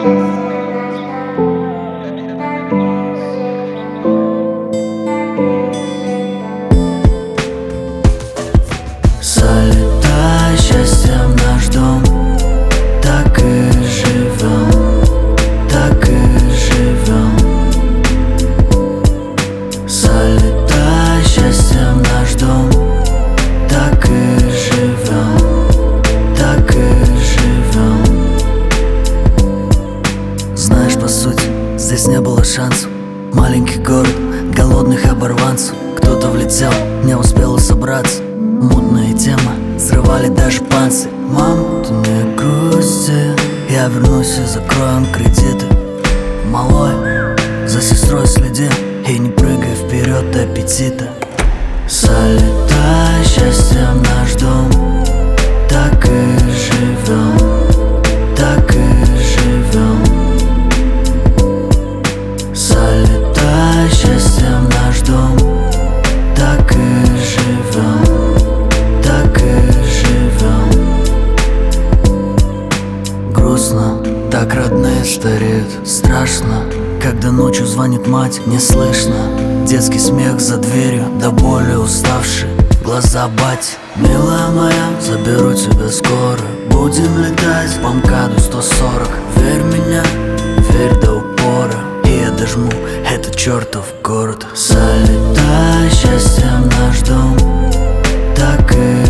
Залетай счастьем в наш дом, так и живем, так и живем. Залетай счастьем в наш дом, так и живем, так и живем. Знаешь, по сути, здесь не было шансов. Маленький город, голодных оборванцев. Кто-то влетел, не успел собраться. Мутные темы взрывали даже панцирь. Мам, ты не грусти, я вернусь и закроем кредиты. Малой, за сестрой следи и не прыгай вперед до аппетита. Залетай счастьем в наш дом, так и живем, так и живем. Залетай счастьем в наш дом, так и живем, так и живем. Грустно, так родные стареют. Страшно, когда ночью звонит мать, не слышно. Детский смех за дверью, до боли уставшие глаза бать. Милая моя, заберу тебя скоро. Будем летать по МКАДу 140. Верь в меня, верь до упора, и я дожму этот чертов город. Залетай счастьем в наш дом, так и